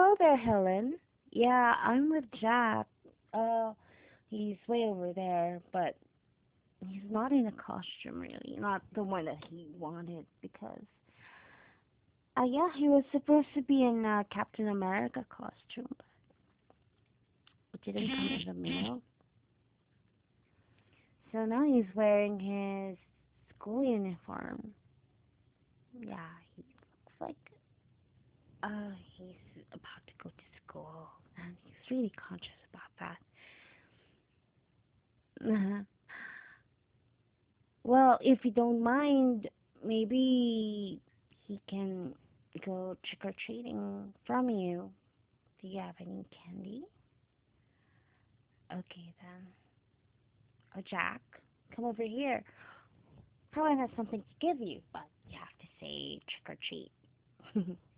Hello there, Helen. Yeah, I'm with Jack. Uh, he's way over there, but he's not in a costume really. Not the one that he wanted because, yeah, he was supposed to be in a Captain America costume, but it didn't come in the mail. So now he's wearing his school uniform. Yeah, he looks like, he's about to go to school, and he's really conscious about that. Well, if you don't mind, maybe he can go trick or treating from you. Do you have any candy? Okay then. Oh, Jack, come over here. Helen has something to give you, but you have to say trick or treat.